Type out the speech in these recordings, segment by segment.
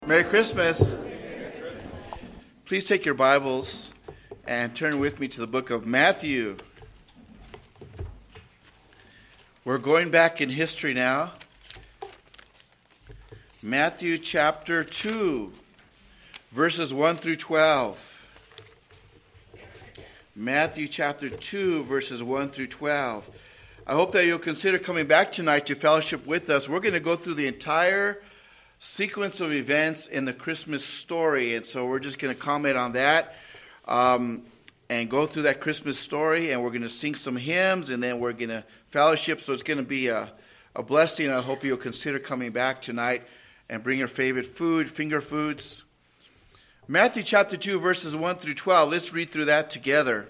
Merry Christmas. Please take your Bibles and turn with me to the book of Matthew. We're going back in history now. Matthew chapter 2, verses 1 through 12. Matthew chapter 2, verses 1 through 12. I hope that you'll consider coming back tonight to fellowship with us. We're going to go through the entire sequence of events in the Christmas story, and so we're just going to comment on that and go through that Christmas story, and we're going to sing some hymns, and then we're going to fellowship. So it's going to be a blessing. I hope you'll consider coming back tonight and bring your favorite food, finger foods. Matthew chapter 2, verses 1 through 12. Let's read through that together.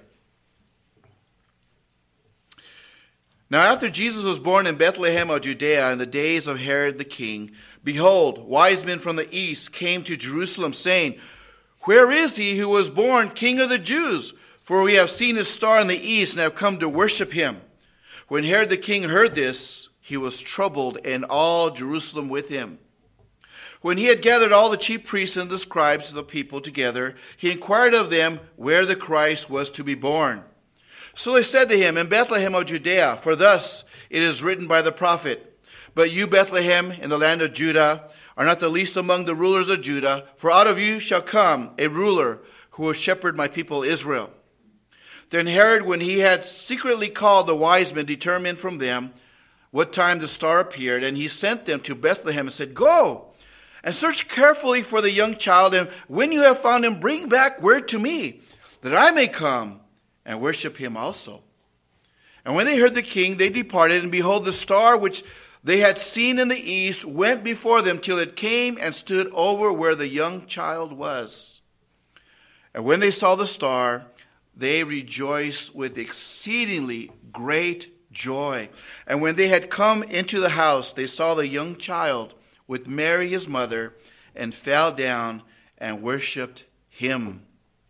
Now after Jesus was born in Bethlehem of Judea in the days of Herod the king, behold, wise men from the east came to Jerusalem, saying, Where is he who was born King of the Jews? For we have seen his star in the east and have come to worship him. When Herod the king heard this, he was troubled, and all Jerusalem with him. When he had gathered all the chief priests and the scribes of the people together, he inquired of them where the Christ was to be born. So they said to him, In Bethlehem of Judea, for thus it is written by the prophet, But you, Bethlehem, in the land of Judah, are not the least among the rulers of Judah, for out of you shall come a ruler who will shepherd my people Israel. Then Herod, when he had secretly called the wise men, determined from them what time the star appeared, and he sent them to Bethlehem and said, Go and search carefully for the young child, and when you have found him, bring back word to me, that I may come and worship him also. And when they heard the king, they departed, and behold, the star which they had seen in the east went before them till it came and stood over where the young child was. And when they saw the star, they rejoiced with exceedingly great joy. And when they had come into the house, they saw the young child with Mary his mother, and fell down and worshipped him.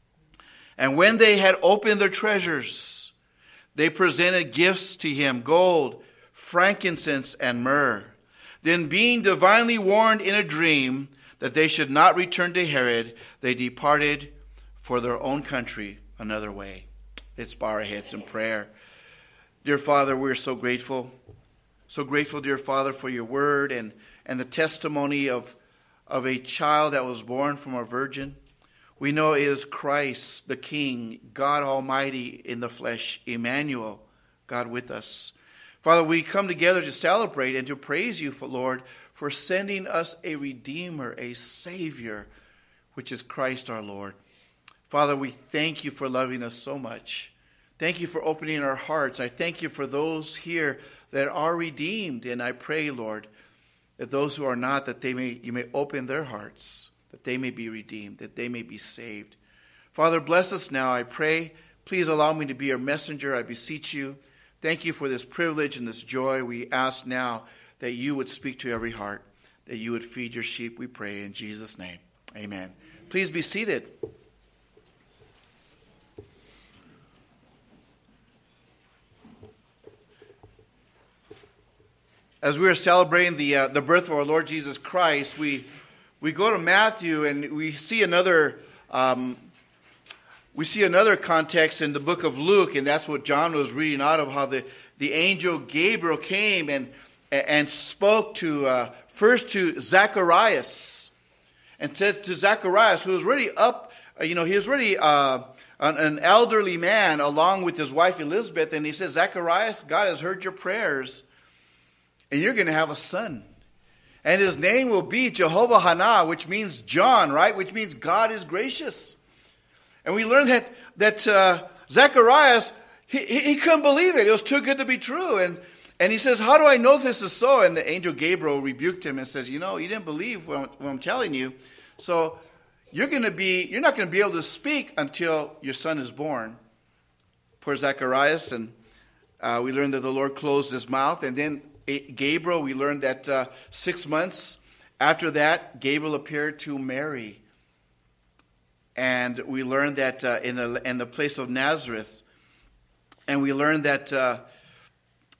And when they had opened their treasures, they presented gifts to him, gold, frankincense, and myrrh. Then being divinely warned in a dream that they should not return to Herod, they departed for their own country another way. Let's bow our heads in prayer. Dear Father, we're so grateful. So grateful, dear Father, for your word and the testimony of a child that was born from a virgin. We know it is Christ, the King, God Almighty in the flesh, Emmanuel, God with us. Father, we come together to celebrate and to praise you, Lord, for sending us a Redeemer, a Savior, which is Christ our Lord. Father, we thank you for loving us so much. Thank you for opening our hearts. I thank you for those here that are redeemed, and I pray, Lord, that those who are not, that you may open their hearts, that they may be redeemed, that they may be saved. Father, bless us now, I pray. Please allow me to be your messenger, I beseech you. Thank you for this privilege and this joy. We ask now that you would speak to every heart, that you would feed your sheep, we pray in Jesus' name. Amen. Please be seated. As we are celebrating the birth of our Lord Jesus Christ, we go to Matthew and we see another context in the book of Luke, and that's what John was reading out of, how the angel Gabriel came and spoke to first to Zacharias, and said to Zacharias, who was already up, he was already an elderly man along with his wife Elizabeth, and he says, Zacharias, God has heard your prayers, and you're going to have a son. And his name will be Jehovah Hana, which means John, right? Which means God is gracious. And we learned that Zacharias, he couldn't believe it. It was too good to be true. And he says, how do I know this is so? And the angel Gabriel rebuked him and says, you didn't believe what I'm telling you. So you're not going to be able to speak until your son is born. Poor Zacharias. And we learned that the Lord closed his mouth. And then Gabriel, we learned that 6 months after that, Gabriel appeared to Mary. And we learned that in the place of Nazareth. And we learned that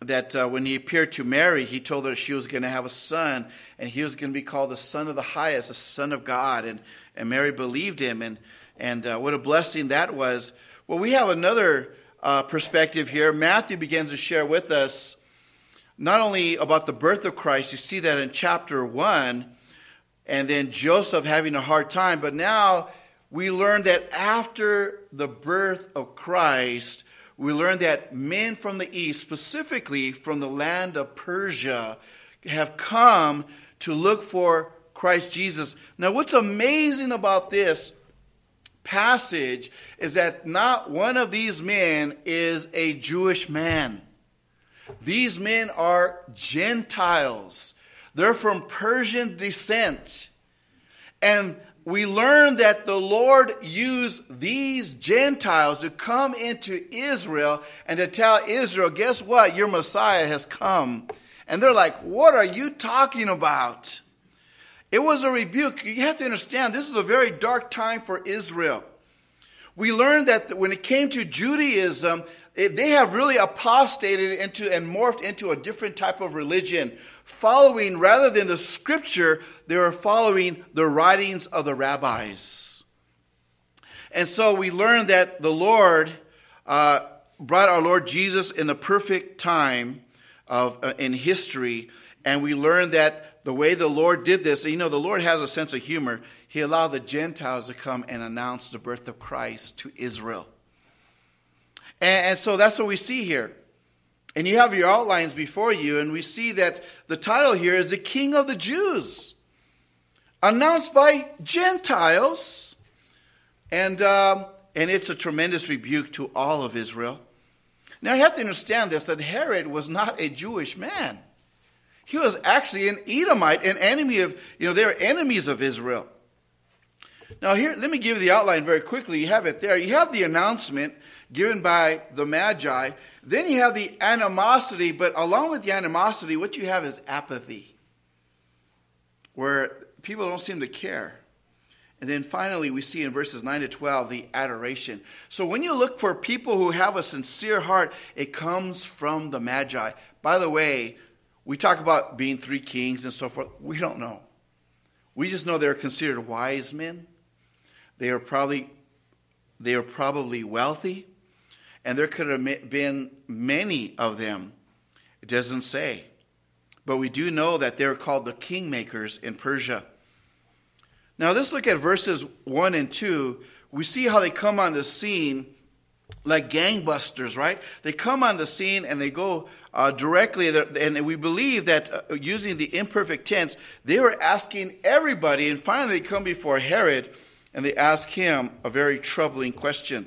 when he appeared to Mary, he told her she was going to have a son, and he was going to be called the Son of the Highest, the Son of God. And Mary believed him, and what a blessing that was. Well, we have another perspective here. Matthew begins to share with us not only about the birth of Christ, you see that in chapter 1, and then Joseph having a hard time, but now we learn that after the birth of Christ, we learn that men from the east, specifically from the land of Persia, have come to look for Christ Jesus. Now, what's amazing about this passage is that not one of these men is a Jewish man. These men are Gentiles. They're from Persian descent. And we learn that the Lord used these Gentiles to come into Israel and to tell Israel, guess what? Your Messiah has come. And they're like, what are you talking about? It was a rebuke. You have to understand, this is a very dark time for Israel. We learned that when it came to Judaism, they have really apostated into and morphed into a different type of religion. Following, rather than the scripture, they were following the writings of the rabbis. And so we learned that the Lord brought our Lord Jesus in the perfect time in history. And we learned that the way the Lord did this, the Lord has a sense of humor. He allowed the Gentiles to come and announce the birth of Christ to Israel. And so that's what we see here. And you have your outlines before you, and we see that the title here is the King of the Jews, announced by Gentiles. And it's a tremendous rebuke to all of Israel. Now you have to understand this, that Herod was not a Jewish man. He was actually an Edomite, an enemy of, they were enemies of Israel. Now here, let me give you the outline very quickly. You have it there. You have the announcement given by the Magi. Then you have the animosity, but along with the animosity, what you have is apathy, where people don't seem to care. And then finally, we see in verses 9 to 12, the adoration. So when you look for people who have a sincere heart, it comes from the Magi. By the way, we talk about being three kings and so forth. We don't know. We just know they're considered wise men. They are probably wealthy. And there could have been many of them. It doesn't say. But we do know that they're called the kingmakers in Persia. Now let's look at verses 1 and 2. We see how they come on the scene like gangbusters, right? They come on the scene and they go directly. And we believe that using the imperfect tense, they were asking everybody. And finally they come before Herod and they ask him a very troubling question.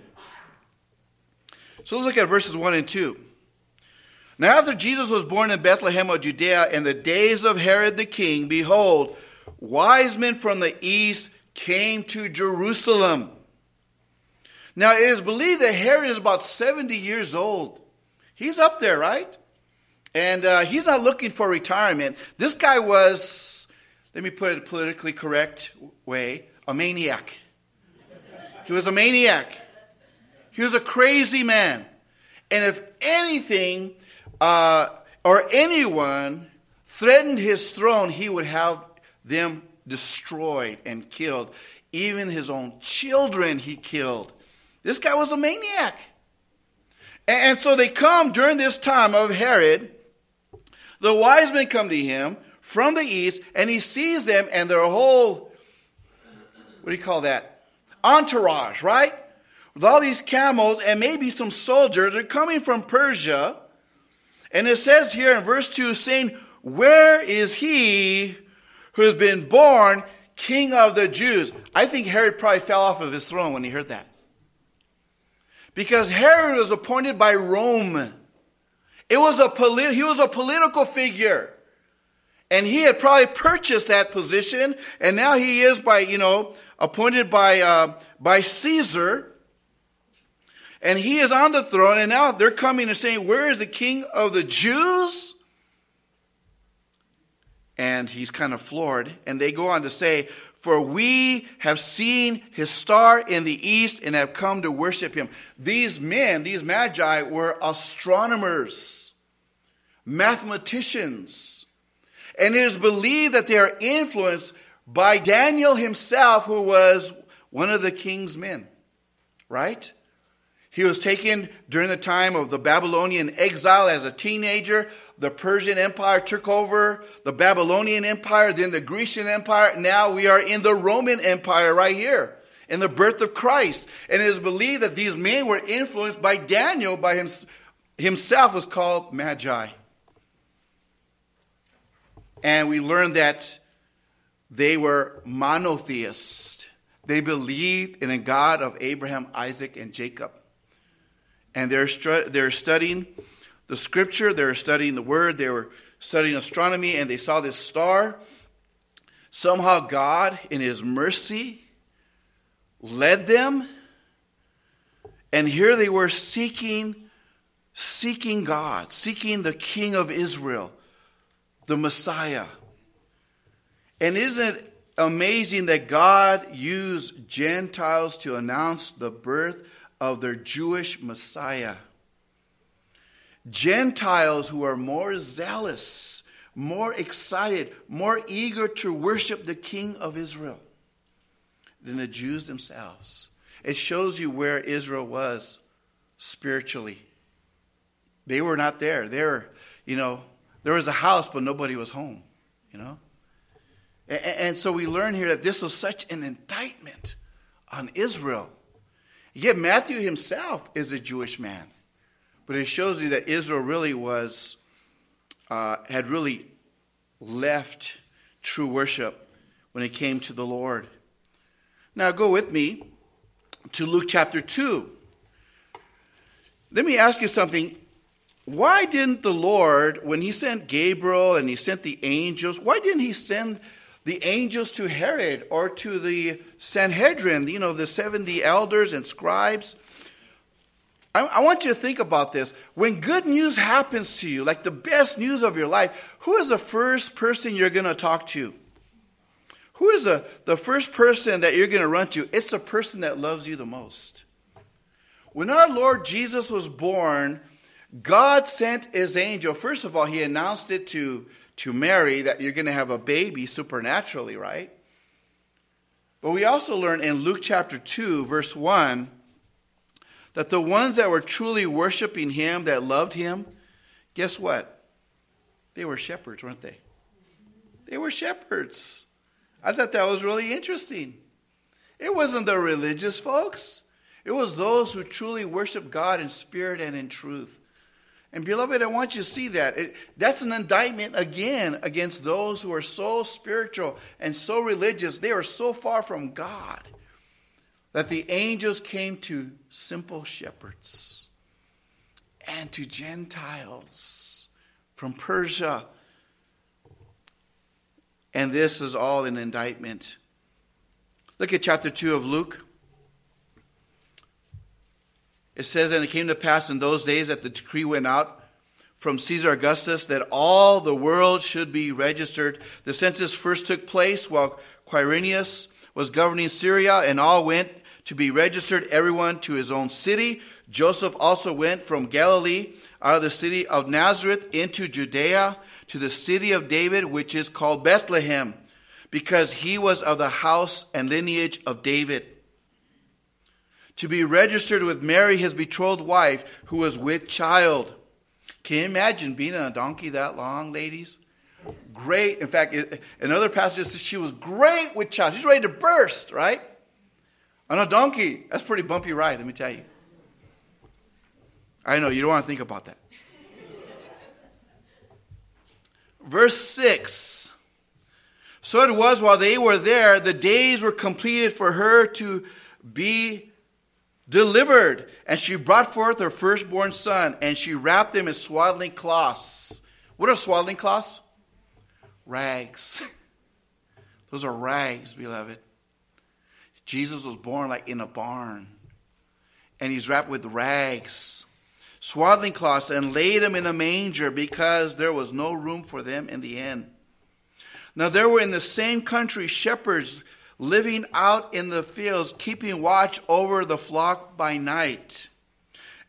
So let's look at verses 1 and 2. Now after Jesus was born in Bethlehem of Judea in the days of Herod the king, behold, wise men from the east came to Jerusalem. Now it is believed that Herod is about 70 years old. He's up there, right? And he's not looking for retirement. This guy was, let me put it a politically correct way, a maniac. He was a maniac. He was a crazy man. And if anything or anyone threatened his throne, he would have them destroyed and killed. Even his own children he killed. This guy was a maniac. And so they come during this time of Herod. The wise men come to him from the east, and he sees them and their whole, what do you call that? Entourage, right? With all these camels and maybe some soldiers are coming from Persia. And it says here in verse 2, saying, where is he who has been born King of the Jews? I think Herod probably fell off of his throne when he heard that. Because Herod was appointed by Rome. He was a political figure. And he had probably purchased that position. And now he is appointed by Caesar. And he is on the throne, and now they're coming and saying, where is the King of the Jews? And he's kind of floored. And they go on to say, for we have seen his star in the east and have come to worship him. These men, these magi, were astronomers. mathematicians. And it is believed that they are influenced by Daniel himself, who was one of the king's men. Right? He was taken during the time of the Babylonian exile as a teenager. The Persian Empire took over the Babylonian Empire, then the Grecian Empire. Now we are in the Roman Empire right here, in the birth of Christ. And it is believed that these men were influenced by Daniel, by himself was called Magi. And we learned that they were monotheists. They believed in a God of Abraham, Isaac, and Jacob. And they're studying the scripture, they're studying the word, they were studying astronomy, and they saw this star. Somehow God, in his mercy, led them. And here they were seeking God, seeking the King of Israel, the Messiah. And isn't it amazing that God used Gentiles to announce the birth of their Jewish Messiah? Gentiles who are more zealous, more excited, more eager to worship the King of Israel than the Jews themselves. It shows you where Israel was spiritually. They were not there. There was a house, but nobody was home, And so we learn here that this was such an indictment on Israel. Yet Matthew himself is a Jewish man. But it shows you that Israel really had really left true worship when it came to the Lord. Now go with me to Luke chapter 2. Let me ask you something. Why didn't the Lord, when he sent Gabriel and he sent the angels, why didn't he send the angels to Herod or to the Sanhedrin, the 70 elders and scribes? I want you to think about this. When good news happens to you, like the best news of your life, who is the first person you're going to talk to? Who is the first person that you're going to run to? It's the person that loves you the most. When our Lord Jesus was born, God sent his angel. First of all, he announced it to Mary that you're going to have a baby supernaturally, right? But we also learn in Luke chapter 2, verse 1, that the ones that were truly worshiping him, that loved him, guess what? They were shepherds, weren't they? They were shepherds. I thought that was really interesting. It wasn't the religious folks. It was those who truly worship God in spirit and in truth. And beloved, I want you to see that. That's an indictment again against those who are so spiritual and so religious. They are so far from God that the angels came to simple shepherds and to Gentiles from Persia. And this is all an indictment. Look at chapter 2 of Luke. It says, and it came to pass in those days that the decree went out from Caesar Augustus that all the world should be registered. The census first took place while Quirinius was governing Syria, and all went to be registered, everyone to his own city. Joseph also went from Galilee, out of the city of Nazareth, into Judea, to the city of David, which is called Bethlehem, because he was of the house and lineage of David, to be registered with Mary, his betrothed wife, who was with child. Can you imagine being on a donkey that long, ladies? Great. In fact, in other passages, she was great with child. She's ready to burst, right? On a donkey. That's a pretty bumpy ride, let me tell you. I know, you don't want to think about that. Verse 6. So it was while they were there, the days were completed for her to be delivered. And she brought forth her firstborn son, and she wrapped him in swaddling cloths. What are swaddling cloths? Rags. Those are rags, beloved. Jesus was born like in a barn. And he's wrapped with rags, swaddling cloths, and laid him in a manger because there was no room for them in the inn. Now there were in the same country shepherds living out in the fields, keeping watch over the flock by night.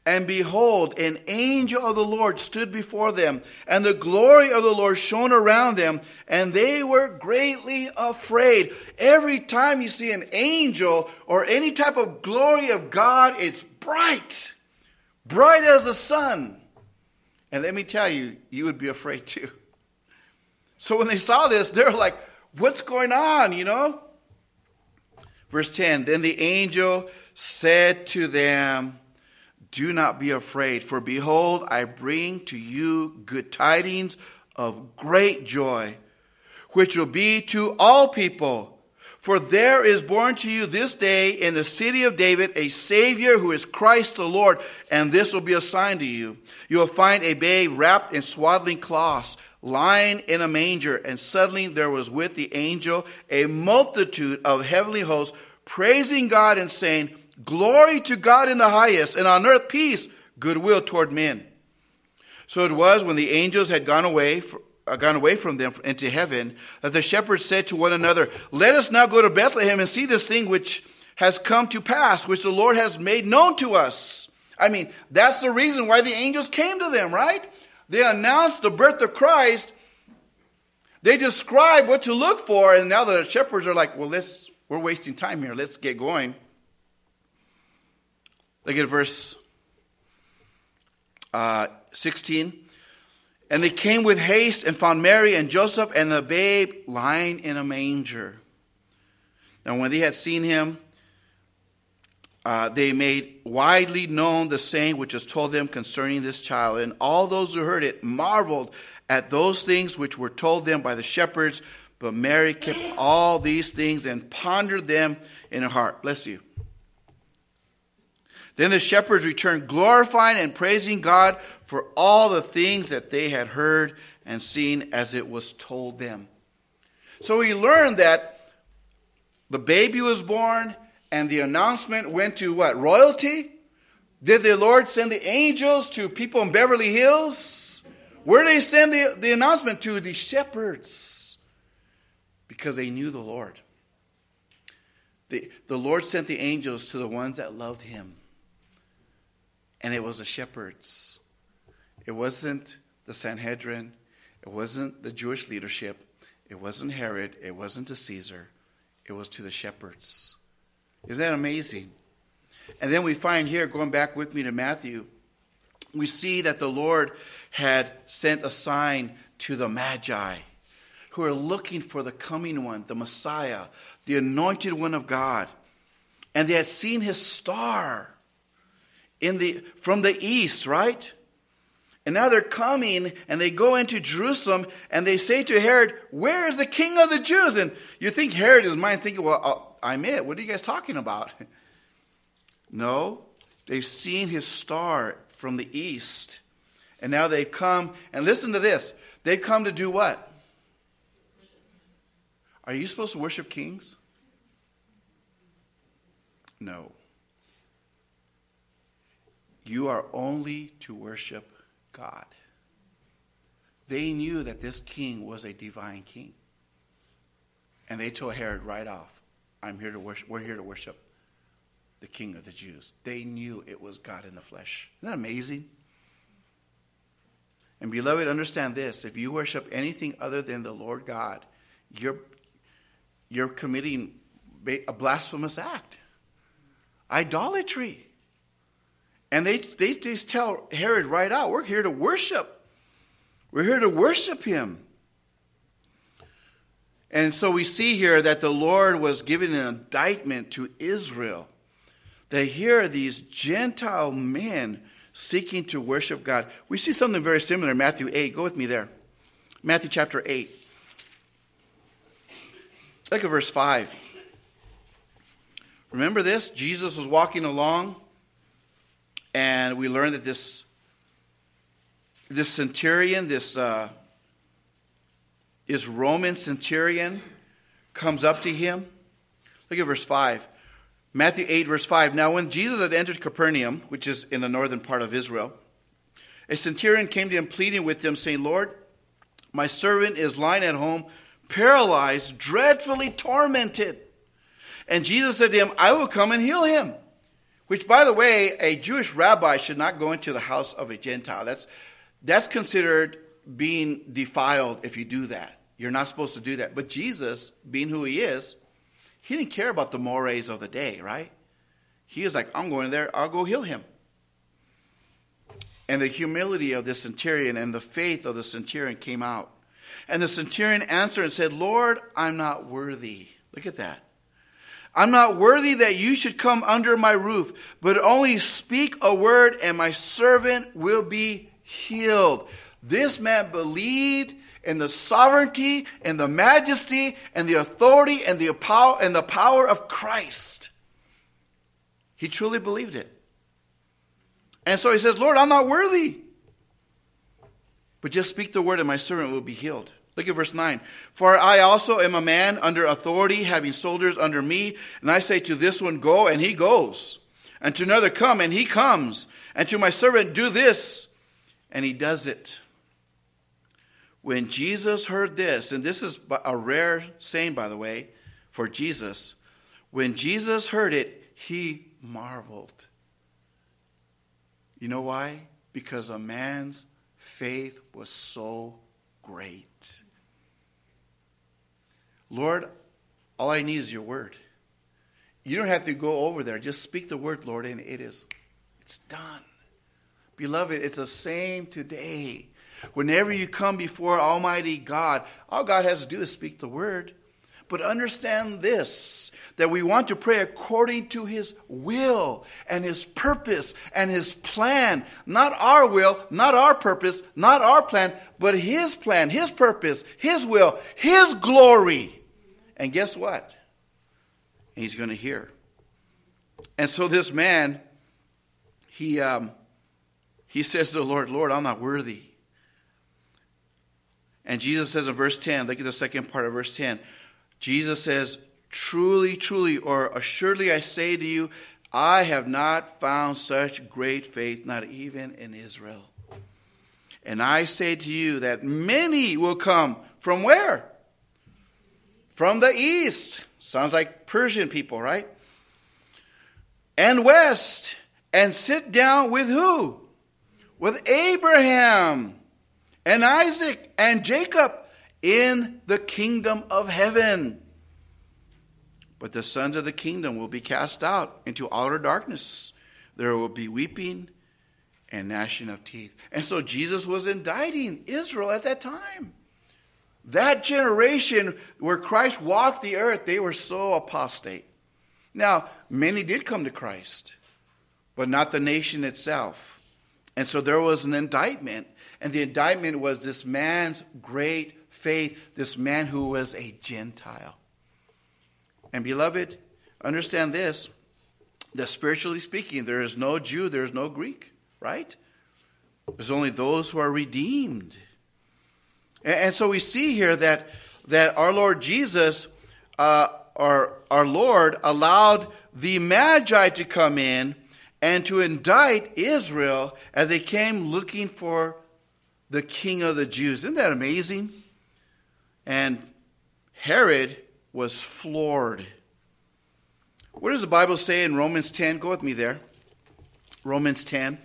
And behold, an angel of the Lord stood before them, and the glory of the Lord shone around them, and they were greatly afraid. Every time you see an angel or any type of glory of God, it's bright. Bright as the sun. And let me tell you, you would be afraid too. So when they saw this, they're like, what's going on, you know? Verse 10, then the angel said to them, do not be afraid, for behold, I bring to you good tidings of great joy, which will be to all people. For there is born to you this day in the city of David a Savior who is Christ the Lord, and this will be a sign to you. You will find a babe wrapped in swaddling cloths, lying in a manger. And suddenly there was with the angel a multitude of heavenly hosts, praising God and saying, glory to God in the highest, and on earth peace, goodwill toward men. So it was when the angels had gone away from them into heaven, that the shepherds said to one another, let us now go to Bethlehem and see this thing which has come to pass, which the Lord has made known to us. I mean, that's the reason why the angels came to them, right? They announced the birth of Christ. They described what to look for, and now the shepherds are like, well, we're wasting time here. Let's get going. Look at verse 16. And they came with haste and found Mary and Joseph and the babe lying in a manger. Now when they had seen him, they made widely known the saying which was told them concerning this child. And all those who heard it marveled at those things which were told them by the shepherds. But Mary kept all these things and pondered them in her heart. Bless you. Then the shepherds returned, glorifying and praising God for all the things that they had heard and seen as it was told them. So we learned that the baby was born and the announcement went to what? Royalty? Did the Lord send the angels to people in Beverly Hills? Where did they send the announcement to? The shepherds. Because they knew the Lord. The Lord sent the angels to the ones that loved him. And it was the shepherds. It wasn't the Sanhedrin. It wasn't the Jewish leadership. It wasn't Herod. It wasn't to Caesar. It was to the shepherds. Isn't that amazing? And then we find here, going back with me to Matthew, we see that the Lord had sent a sign to the Magi, who are looking for the coming one, the Messiah, the anointed one of God. And they had seen his star from the east, right? And now they're coming and they go into Jerusalem and they say to Herod, where is the king of the Jews? And you think Herod is mind thinking, well, I'm it. What are you guys talking about? No, they've seen his star from the east. And now they've come, and listen to this. They've come to do what? Are you supposed to worship kings? No. You are only to worship God. They knew that this king was a divine king. And they told Herod right off, we're here to worship the King of the Jews. They knew it was God in the flesh. Isn't that amazing? And beloved, understand this. If you worship anything other than the Lord God, you're committing a blasphemous act. Idolatry. And they just tell Herod right out, we're here to worship. We're here to worship him. And so we see here that the Lord was giving an indictment to Israel. That here are these Gentile men seeking to worship God. We see something very similar in Matthew 8. Go with me there. Matthew chapter 8. Look at verse 5. Remember this? Jesus was walking along, and we learned that this centurion, this Roman centurion, comes up to him. Look at verse 5. Matthew 8, verse 5. Now when Jesus had entered Capernaum, which is in the northern part of Israel, a centurion came to him pleading with him, saying, Lord, my servant is lying at home, paralyzed, dreadfully tormented. And Jesus said to him, I will come and heal him. Which, by the way, a Jewish rabbi should not go into the house of a Gentile. That's considered being defiled if you do that. You're not supposed to do that. But Jesus, being who he is, he didn't care about the mores of the day, right? He was like, I'm going there, I'll go heal him. And the humility of the centurion and the faith of the centurion came out. And the centurion answered and said, Lord, I'm not worthy. Look at that. I'm not worthy that you should come under my roof, but only speak a word and my servant will be healed. This man believed in the sovereignty and the majesty and the authority and the power of Christ. He truly believed it. And so he says, Lord, I'm not worthy. But just speak the word and my servant will be healed. Look at verse 9. For I also am a man under authority, having soldiers under me. And I say to this one, go, and he goes. And to another, come, and he comes. And to my servant, do this, and he does it. When Jesus heard this, and this is a rare saying, by the way, for Jesus. When Jesus heard it, he marveled. You know why? Because a man's faith was so great. Lord, all I need is your word. You don't have to go over there. Just speak the word, Lord, and it's done. Beloved, it's the same today. Whenever you come before Almighty God, all God has to do is speak the word. But understand this, that we want to pray according to his will and his purpose and his plan. Not our will, not our purpose, not our plan, but his plan, his purpose, his will, his glory. And guess what? He's going to hear. And so this man, he says to the Lord, Lord, I'm not worthy. And Jesus says in verse 10, look at the second part of verse 10. Jesus says, truly, truly, or assuredly I say to you, I have not found such great faith, not even in Israel. And I say to you that many will come from where? From the east. Sounds like Persian people, right? And west. And sit down with who? With Abraham and Isaac and Jacob in the kingdom of heaven. But the sons of the kingdom will be cast out into outer darkness. There will be weeping and gnashing of teeth. And so Jesus was indicting Israel at that time. That generation where Christ walked the earth, they were so apostate. Now, many did come to Christ, but not the nation itself. And so there was an indictment. And the indictment was this man's great faith, this man who was a Gentile. And beloved, understand this, that spiritually speaking, there is no Jew, there is no Greek, right? There's only those who are redeemed. And so we see here that our Lord Jesus, our Lord, allowed the Magi to come in and to indict Israel as they came looking for the King of the Jews. Isn't that amazing? And Herod was floored. What does the Bible say in Romans 10? Go with me there. Romans 10.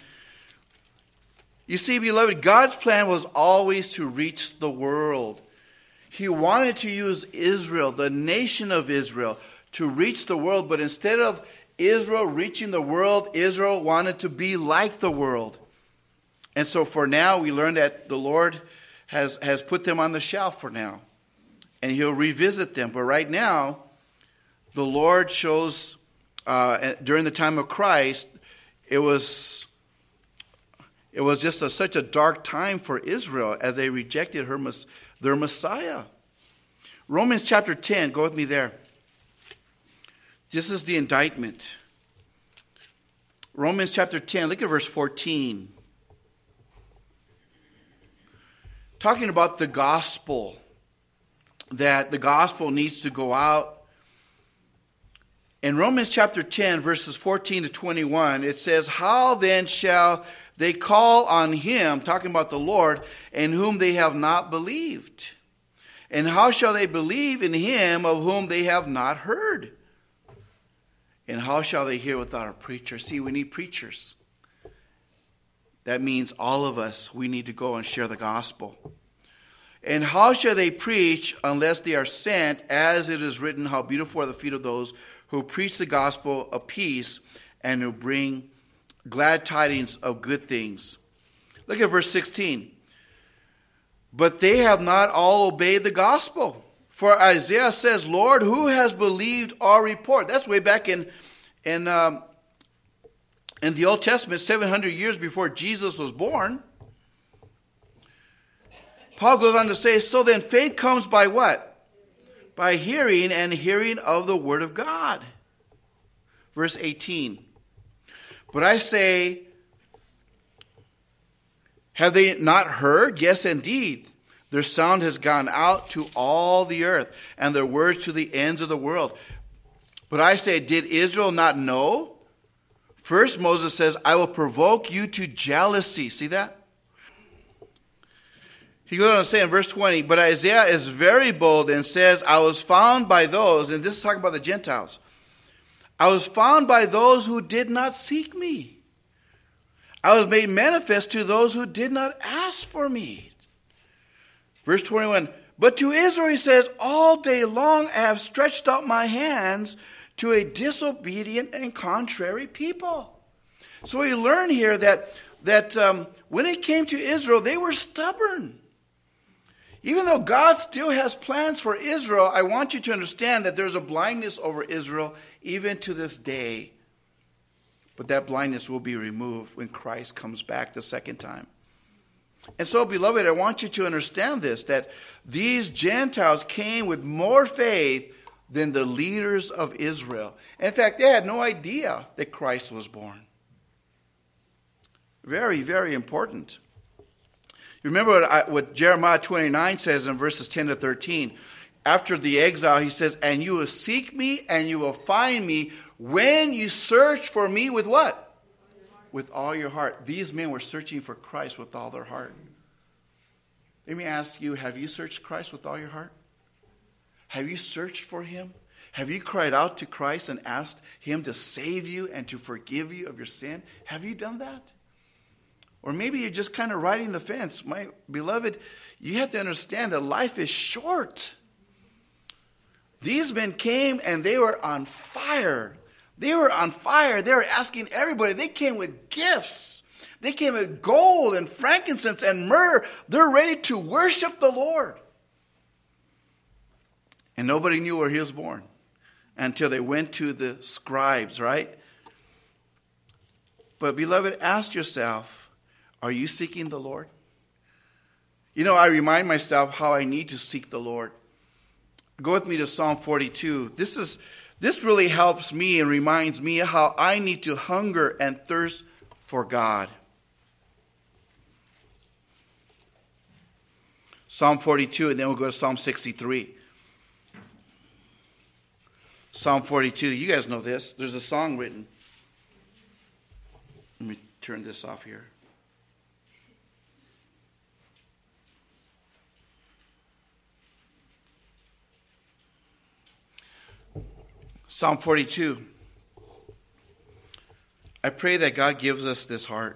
You see, beloved, God's plan was always to reach the world. He wanted to use Israel, the nation of Israel, to reach the world. But instead of Israel reaching the world, Israel wanted to be like the world. And so for now, we learn that the Lord has put them on the shelf for now. And he'll revisit them. But right now, the Lord shows, during the time of Christ, it was just such a dark time for Israel as they rejected their Messiah. Romans chapter 10, go with me there. This is the indictment. Romans chapter 10, look at verse 14. Talking about the gospel, that the gospel needs to go out. In Romans chapter 10, verses 14 to 21, it says, how then shall they call on him, talking about the Lord, in whom they have not believed? And how shall they believe in him of whom they have not heard? And how shall they hear without a preacher? See, we need preachers. That means all of us, we need to go and share the gospel. And how shall they preach unless they are sent? As it is written, how beautiful are the feet of those who preach the gospel of peace and who bring glad tidings of good things. Look at verse 16. But they have not all obeyed the gospel. For Isaiah says, Lord, who has believed our report? That's way back in the Old Testament, 700 years before Jesus was born. Paul goes on to say, so then faith comes by what? By hearing, and hearing of the word of God. Verse 18. But I say, have they not heard? Yes, indeed. Their sound has gone out to all the earth, and their words to the ends of the world. But I say, did Israel not know? First, Moses says, I will provoke you to jealousy. See that? He goes on to say in verse 20, but Isaiah is very bold and says, I was found by those, and this is talking about the Gentiles, I was found by those who did not seek me. I was made manifest to those who did not ask for me. Verse 21, but to Israel he says, all day long I have stretched out my hands to a disobedient and contrary people. So we learn here that when it came to Israel, they were stubborn. Even though God still has plans for Israel, I want you to understand that there's a blindness over Israel even to this day. But that blindness will be removed when Christ comes back the second time. And so, beloved, I want you to understand this, that these Gentiles came with more faith than the leaders of Israel. In fact, they had no idea that Christ was born. Very, very important. You remember what Jeremiah 29 says in verses 10 to 13. After the exile, he says, and you will seek me and you will find me when you search for me with what? With all your heart. These men were searching for Christ with all their heart. Let me ask you, have you searched Christ with all your heart? Have you searched for him? Have you cried out to Christ and asked him to save you and to forgive you of your sin? Have you done that? Or maybe you're just kind of riding the fence. My beloved, you have to understand that life is short. These men came and they were on fire. They were on fire. They were asking everybody. They came with gifts. They came with gold and frankincense and myrrh. They're ready to worship the Lord. And nobody knew where he was born until they went to the scribes, right? But beloved, ask yourself, are you seeking the Lord? You know, I remind myself how I need to seek the Lord. Go with me to Psalm 42. This really helps me and reminds me how I need to hunger and thirst for God. Psalm 42, and then we'll go to Psalm 63. Psalm 42, you guys know this. There's a song written. Let me turn this off here. Psalm 42. I pray that God gives us this heart.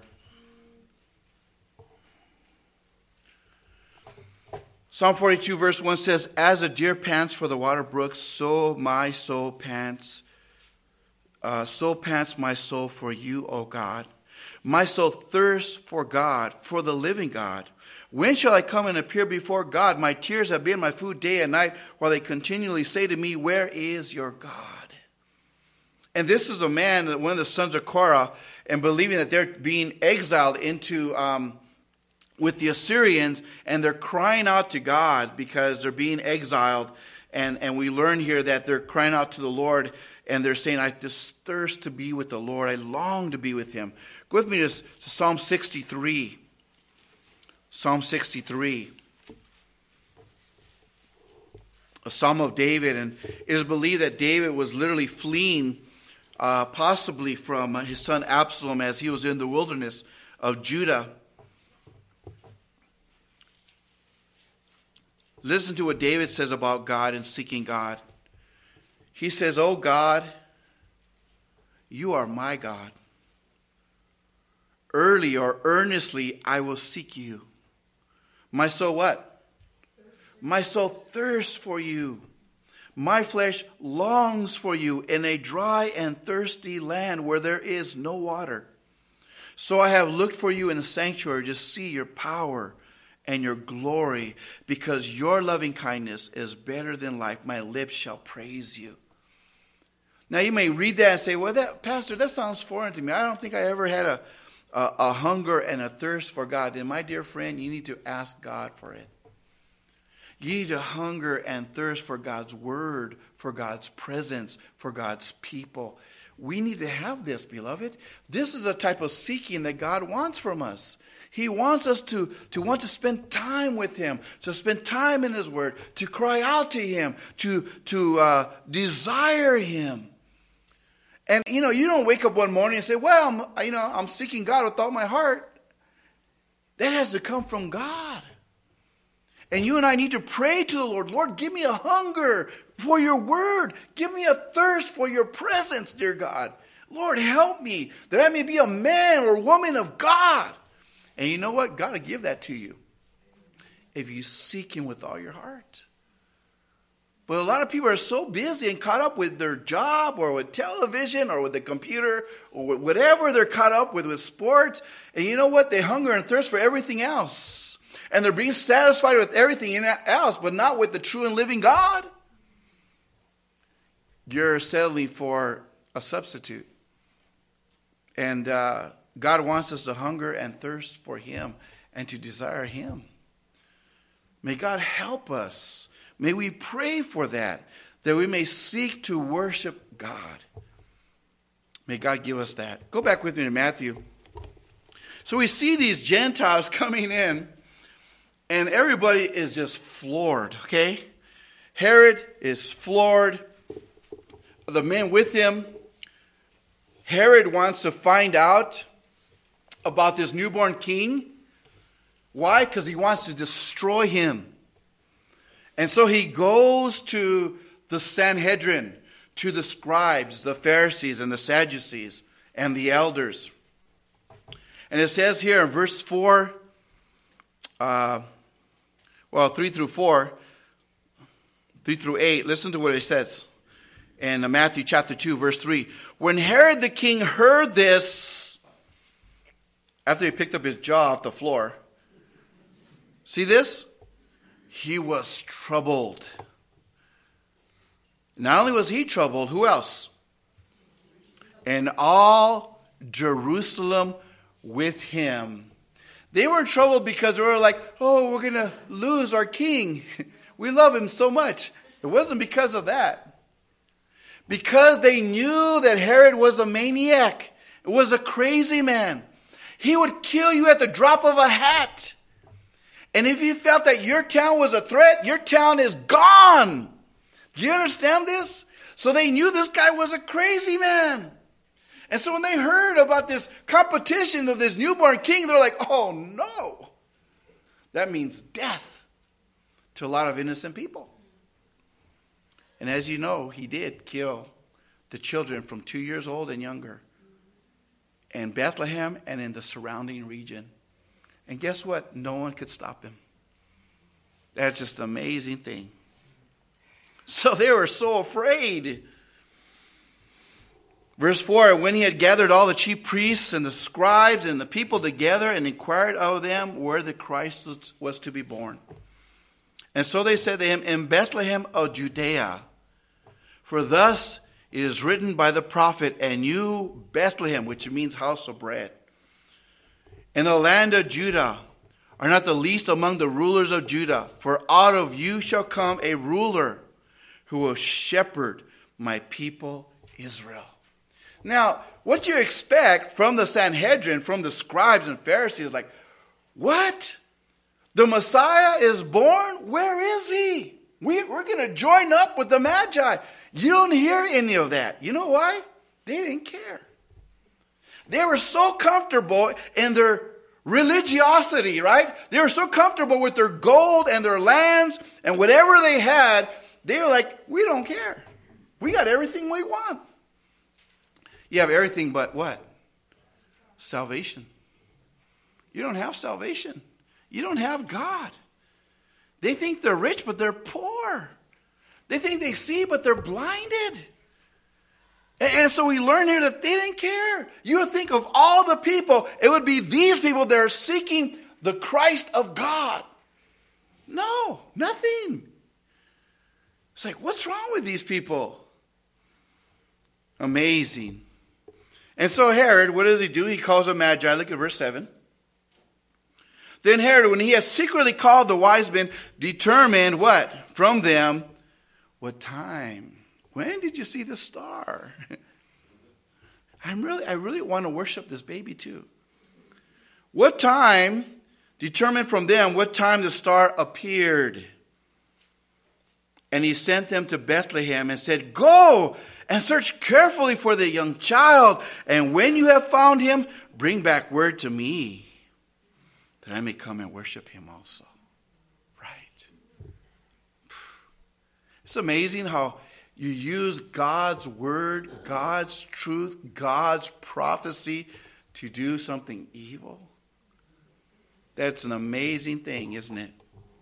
Psalm 42 verse 1 says, as a deer pants for the water brooks, so my soul pants. So pants my soul for you, O God. My soul thirsts for God, for the living God. When shall I come and appear before God? My tears have been my food day and night, while they continually say to me, where is your God? And this is a man, one of the sons of Korah, and believing that they're being exiled into with the Assyrians, and they're crying out to God because they're being exiled. And we learn here that they're crying out to the Lord, and they're saying, I just thirst to be with the Lord. I long to be with him. Go with me to Psalm 63. Psalm 63. A psalm of David. And it is believed that David was literally fleeing possibly from his son Absalom as he was in the wilderness of Judah. Listen to what David says about God and seeking God. He says, O God, You are my God. Early or earnestly I will seek you. My soul what? My soul thirsts for you. My flesh longs for you in a dry and thirsty land where there is no water. So I have looked for you in the sanctuary to see your power and your glory, because your loving kindness is better than life. My lips shall praise you. Now you may read that and say, well, Pastor, that sounds foreign to me. I don't think I ever had a hunger and a thirst for God. Then my dear friend, you need to ask God for it. You need to hunger and thirst for God's word, for God's presence, for God's people. We need to have this, beloved. This is a type of seeking that God wants from us. He wants us to want to spend time with him, to spend time in his word, to cry out to him, to desire him. And, you don't wake up one morning and say, well, I'm seeking God with all my heart. That has to come from God. And you and I need to pray to the Lord. Lord, give me a hunger for your word. Give me a thirst for your presence, dear God. Lord, help me that I may be a man or woman of God. And you know what? God will give that to you if you seek him with all your heart. But a lot of people are so busy and caught up with their job or with television or with the computer or with whatever they're caught up with sports. And you know what? They hunger and thirst for everything else. And they're being satisfied with everything else, but not with the true and living God. You're settling for a substitute. And God wants us to hunger and thirst for him and to desire him. May God help us. May we pray for that we may seek to worship God. May God give us that. Go back with me to Matthew. So we see these Gentiles coming in, and everybody is just floored, okay? Herod is floored. The men with him. Herod wants to find out about this newborn king. Why? Because he wants to destroy him. And so he goes to the Sanhedrin, to the scribes, the Pharisees, and the Sadducees, and the elders. And it says here in verse 4, 3 through 4, 3 through 8, listen to what it says in Matthew chapter 2, verse 3. When Herod the king heard this, after he picked up his jaw off the floor, see this? He was troubled. Not only was he troubled, who else? And all Jerusalem with him. They were in trouble because they were like, oh, we're going to lose our king. We love him so much. It wasn't because of that. Because they knew that Herod was a maniac. It was a crazy man. He would kill you at the drop of a hat. And if you felt that your town was a threat, your town is gone. Do you understand this? So they knew this guy was a crazy man. And so when they heard about this competition of this newborn king, they're like, oh no. That means death to a lot of innocent people. And as you know, he did kill the children from 2 years old and younger in Bethlehem and in the surrounding region. And guess what? No one could stop him. That's just an amazing thing. So they were so afraid. Verse 4, when he had gathered all the chief priests and the scribes and the people together and inquired of them where the Christ was to be born. And so they said to him, in Bethlehem of Judea, for thus it is written by the prophet, and you, Bethlehem, which means house of bread, in the land of Judah, are not the least among the rulers of Judah, for out of you shall come a ruler who will shepherd my people Israel. Now, what you expect from the Sanhedrin, from the scribes and Pharisees, like, what? The Messiah is born? Where is he? We're going to join up with the Magi. You don't hear any of that. You know why? They didn't care. They were so comfortable in their religiosity, right? They were so comfortable with their gold and their lands and whatever they had. They were like, we don't care. We got everything we want. You have everything but what? Salvation. You don't have salvation. You don't have God. They think they're rich, but they're poor. They think they see, but they're blinded. And so we learn here that they didn't care. You would think of all the people, it would be these people that are seeking the Christ of God. No, nothing. It's like, what's wrong with these people? Amazing. And so Herod, what does he do? He calls them magi. Look at verse 7. Then Herod, when he had secretly called the wise men, determined what? From them, what time? When did you see the star? I really want to worship this baby too. What time? Determined from them what time the star appeared. And he sent them to Bethlehem and said, go and search carefully for the young child. And when you have found him, bring back word to me, that I may come and worship him also. Right. It's amazing how you use God's word, God's truth, God's prophecy to do something evil. That's an amazing thing, isn't it?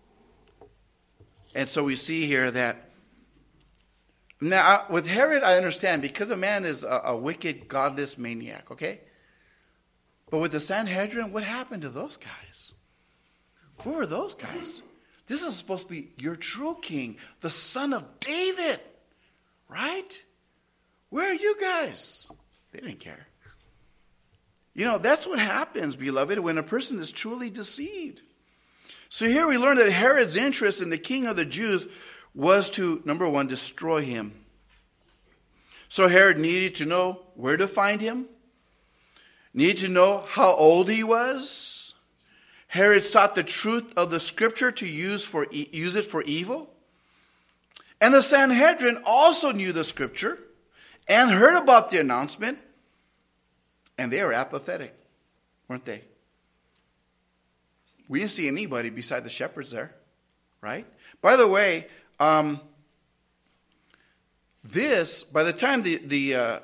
And so we see here that, now with Herod I understand, because a man is a wicked, godless maniac, okay? But with the Sanhedrin, what happened to those guys? Who are those guys? This is supposed to be your true king, the son of David. Right? Where are you guys? They didn't care. You know, that's what happens, beloved, when a person is truly deceived. So here we learn that Herod's interest in the king of the Jews was to, number one, destroy him. So Herod needed to know where to find him, needed to know how old he was. Herod sought the truth of the scripture to use it for evil. And the Sanhedrin also knew the scripture and heard about the announcement, and they were apathetic, weren't they? We didn't see anybody beside the shepherds there, right? By the way, by the time the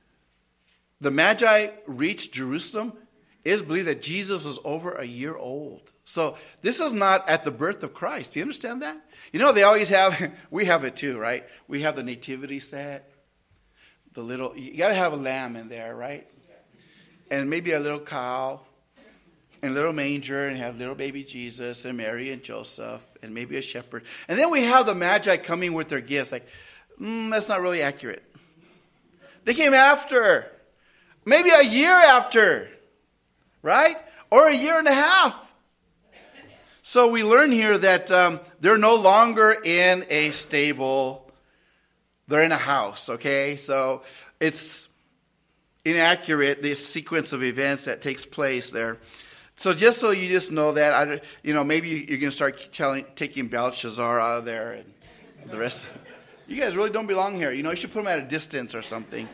Magi reached Jerusalem, it is believed that Jesus was over a year old. So this is not at the birth of Christ. Do you understand that? You know, they always have, we have it too, right? We have the nativity set. You got to have a lamb in there, right? And maybe a little cow and a little manger, and have little baby Jesus and Mary and Joseph and maybe a shepherd. And then we have the Magi coming with their gifts. Like, that's not really accurate. They came after. Maybe a year after. Right? Or a year and a half. So we learn here that they're no longer in a stable. They're in a house, okay? So it's inaccurate, the sequence of events that takes place there. So just so you just know that, maybe you're going to start taking Belshazzar out of there and the rest. You guys really don't belong here. You should put them at a distance or something.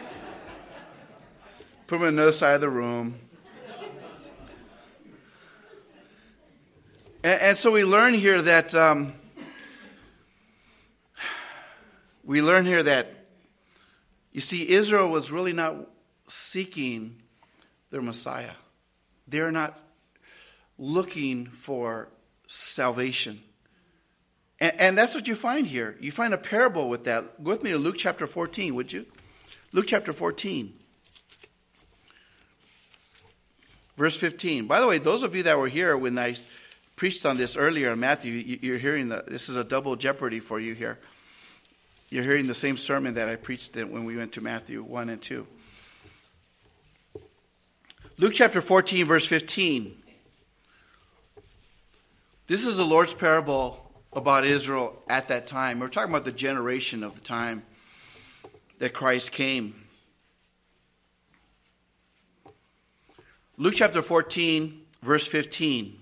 Put them on the other side of the room. And so we learn here that you see, Israel was really not seeking their Messiah. They're not looking for salvation. And that's what you find here. You find a parable with that. Go with me to Luke chapter 14, would you? Luke chapter 14. Verse 15. By the way, those of you that were here when I preached on this earlier in Matthew, you're hearing this is a double jeopardy for you here. You're hearing the same sermon that I preached when we went to Matthew 1 and 2. Luke chapter 14, verse 15. This is the Lord's parable about Israel at that time. We're talking about the generation of the time that Christ came. Luke chapter 14, verse 15.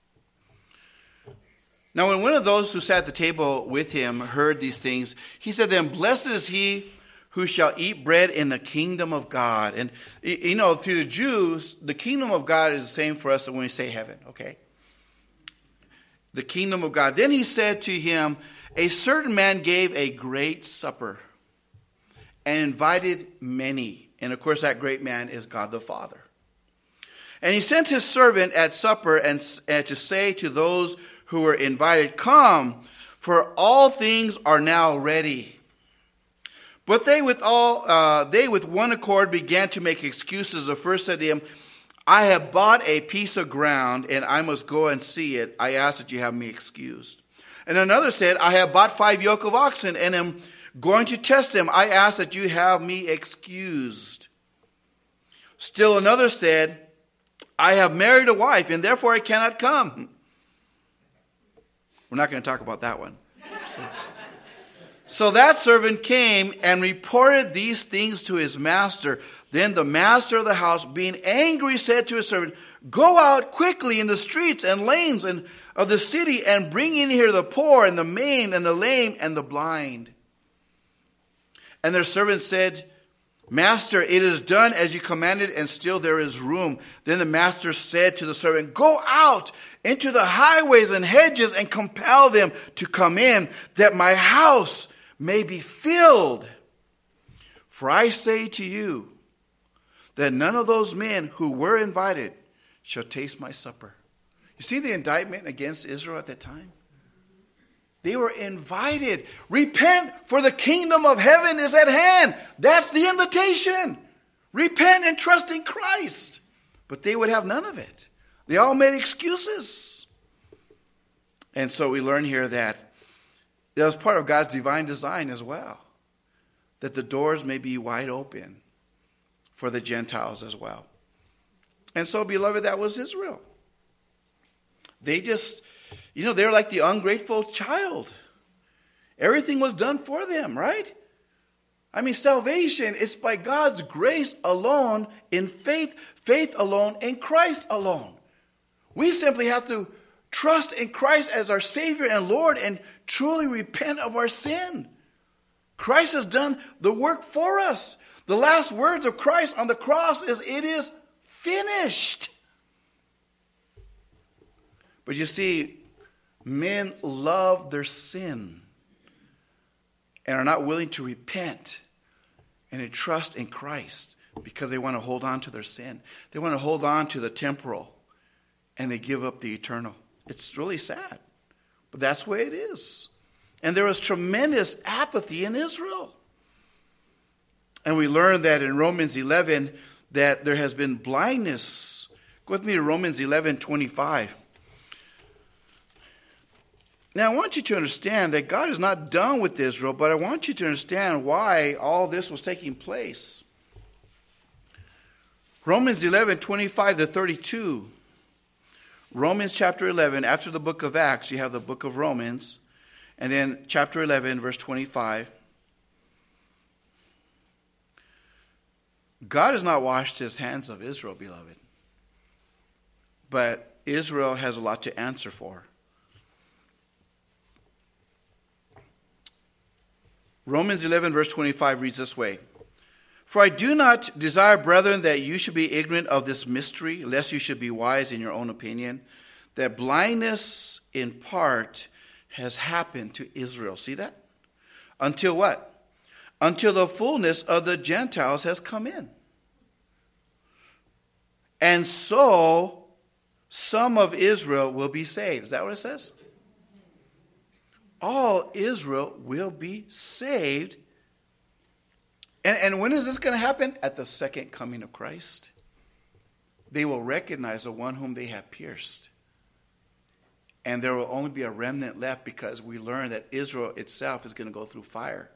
Now, when one of those who sat at the table with him heard these things, he said to them, "Blessed is he who shall eat bread in the kingdom of God." And, to the Jews, the kingdom of God is the same for us when we say heaven, okay? The kingdom of God. Then he said to him, "A certain man gave a great supper and invited many. And of course, that great man is God the Father. And he sent his servant at supper and to say to those who were invited, "Come, for all things are now ready." But they with one accord began to make excuses. The first said to him, "I have bought a piece of ground, and I must go and see it. I ask that you have me excused." And another said, "I have bought 5 yoke of oxen, and am going to test them. I ask that you have me excused." Still another said, "I have married a wife, and therefore I cannot come." We're not going to talk about that one. So that servant came and reported these things to his master. Then the master of the house, being angry, said to his servant, "Go out quickly in the streets and lanes of the city, and bring in here the poor and the maimed and the lame and the blind." And their servant said, "Master, it is done as you commanded, and still there is room." Then the master said to the servant, "Go out into the highways and hedges and compel them to come in, that my house may be filled. For I say to you that none of those men who were invited shall taste my supper." You see the indictment against Israel at that time? They were invited. Repent, for the kingdom of heaven is at hand. That's the invitation. Repent and trust in Christ. But they would have none of it. They all made excuses. And so we learn here that was part of God's divine design as well, that the doors may be wide open for the Gentiles as well. And so, beloved, that was Israel. They just, they're like the ungrateful child. Everything was done for them, right? I mean, salvation is by God's grace alone, in faith alone, in Christ alone. We simply have to trust in Christ as our Savior and Lord and truly repent of our sin. Christ has done the work for us. The last words of Christ on the cross is, "It is finished." But you see, men love their sin and are not willing to repent and to trust in Christ because they want to hold on to their sin. They want to hold on to the temporal, and they give up the eternal. It's really sad, but that's the way it is. And there was tremendous apathy in Israel. And we learned that in Romans 11 that there has been blindness. Go with me to Romans 11:25. Now, I want you to understand that God is not done with Israel, but I want you to understand why all this was taking place. Romans 11:25-32. Romans chapter 11, after the book of Acts, you have the book of Romans. And then chapter 11, verse 25. God has not washed his hands of Israel, beloved. But Israel has a lot to answer for. Romans 11, verse 25 reads this way. "For I do not desire, brethren, that you should be ignorant of this mystery, lest you should be wise in your own opinion, that blindness in part has happened to Israel." See that? Until what? Until the fullness of the Gentiles has come in. And so some of Israel will be saved. Is that what it says? All Israel will be saved. And when is this going to happen? At the second coming of Christ. They will recognize the one whom they have pierced. And there will only be a remnant left, because we learn that Israel itself is going to go through fire.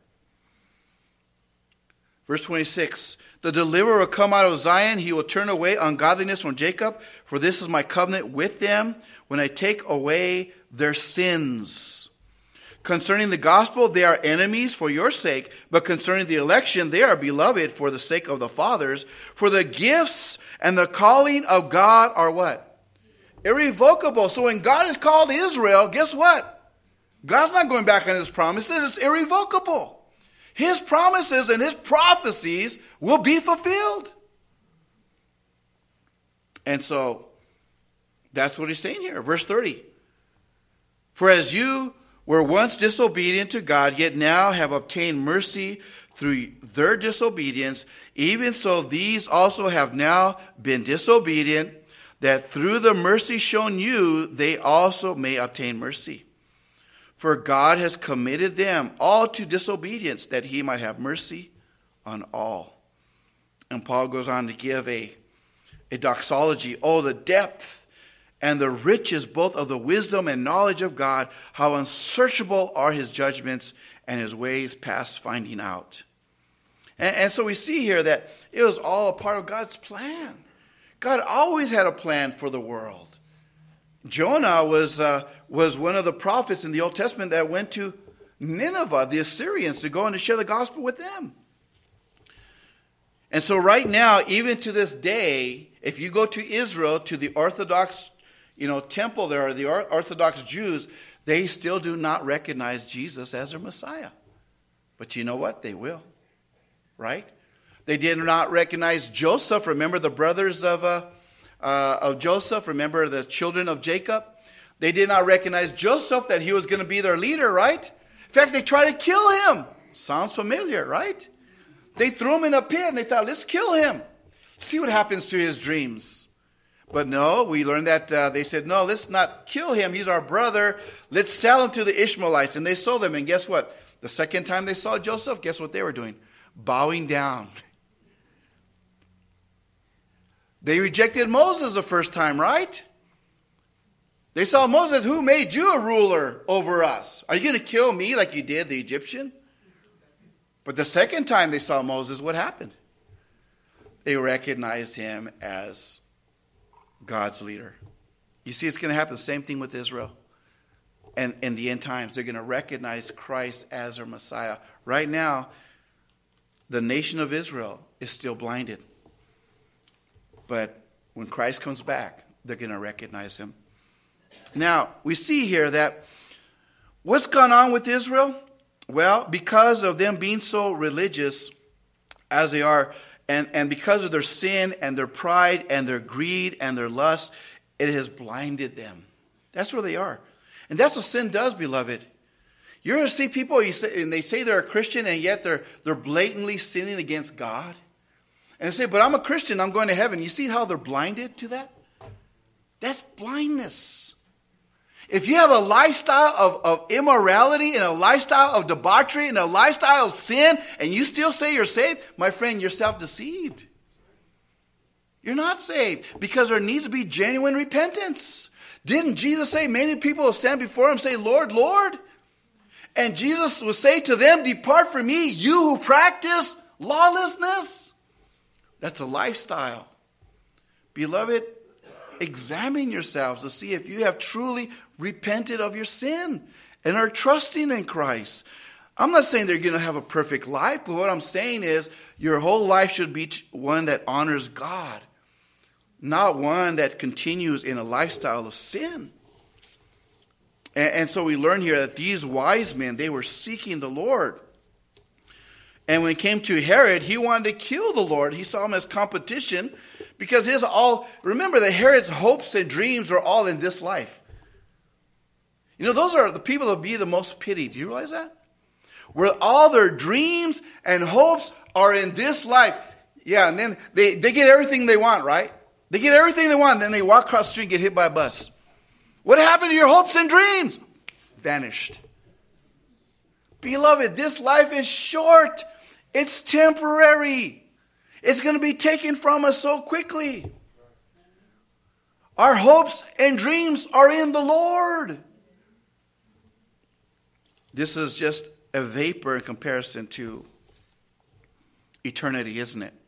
Verse 26, "The deliverer will come out of Zion. He will turn away ungodliness from Jacob. For this is my covenant with them when I take away their sins. Concerning the gospel, they are enemies for your sake. But concerning the election, they are beloved for the sake of the fathers. For the gifts and the calling of God are" what? Irrevocable. So when God has called Israel, guess what? God's not going back on his promises. It's irrevocable. His promises and his prophecies will be fulfilled. And so that's what he's saying here. Verse 30. "For as you were once disobedient to God, yet now have obtained mercy through their disobedience, even so these also have now been disobedient, that through the mercy shown you, they also may obtain mercy. For God has committed them all to disobedience, that he might have mercy on all. And Paul goes on to give a doxology. Oh, the depth and the riches both of the wisdom and knowledge of God, how unsearchable are his judgments and his ways past finding out. And so we see here that it was all a part of God's plan. God always had a plan for the world. Jonah was one of the prophets in the Old Testament that went to Nineveh, the Assyrians, to go and to share the gospel with them. And so right now, even to this day, if you go to Israel, to the Orthodox temple there, or the Orthodox Jews, they still do not recognize Jesus as their Messiah. But you know what? They will. Right? They did not recognize Joseph. Remember the brothers of Joseph? Remember the children of Jacob? They did not recognize Joseph, that he was going to be their leader, right? In fact, they tried to kill him. Sounds familiar, right? They threw him in a pit and they thought, let's kill him. See what happens to his dreams. But no, we learned that they said, no, let's not kill him. He's our brother. Let's sell him to the Ishmaelites. And they sold him. And guess what? The second time they saw Joseph, guess what they were doing? Bowing down. They rejected Moses the first time, right? They saw Moses, who made you a ruler over us? Are you going to kill me like you did the Egyptian? But the second time they saw Moses, what happened? They recognized him as God's leader. You see, it's going to happen the same thing with Israel. And in the end times, they're going to recognize Christ as their Messiah. Right now, the nation of Israel is still blinded. But when Christ comes back, they're going to recognize him. Now, we see here that what's gone on with Israel? Well, because of them being so religious as they are, and because of their sin and their pride and their greed and their lust, it has blinded them. That's where they are. And that's what sin does, beloved. You're going to see people, and they say they're a Christian, and yet they're blatantly sinning against God. And they say, but I'm a Christian, I'm going to heaven. You see how they're blinded to that? That's blindness. If you have a lifestyle of immorality and a lifestyle of debauchery and a lifestyle of sin, and you still say you're saved, my friend, you're self-deceived. You're not saved, because there needs to be genuine repentance. Didn't Jesus say many people will stand before him and say, Lord, Lord? And Jesus will say to them, depart from me, you who practice lawlessness. That's a lifestyle. Beloved, examine yourselves to see if you have truly repented of your sin and are trusting in Christ. I'm not saying they're going to have a perfect life, but what I'm saying is your whole life should be one that honors God, not one that continues in a lifestyle of sin. And so we learn here that these wise men, they were seeking the Lord. And when it came to Herod, he wanted to kill the Lord. He saw him as competition because remember that Herod's hopes and dreams are all in this life. You know, those are the people that will be the most pitied. Do you realize that? Where all their dreams and hopes are in this life. Yeah, and then they get everything they want, right? They get everything they want, and then they walk across the street and get hit by a bus. What happened to your hopes and dreams? Vanished. Beloved, this life is short. It's temporary. It's going to be taken from us so quickly. Our hopes and dreams are in the Lord. This is just a vapor in comparison to eternity, isn't it?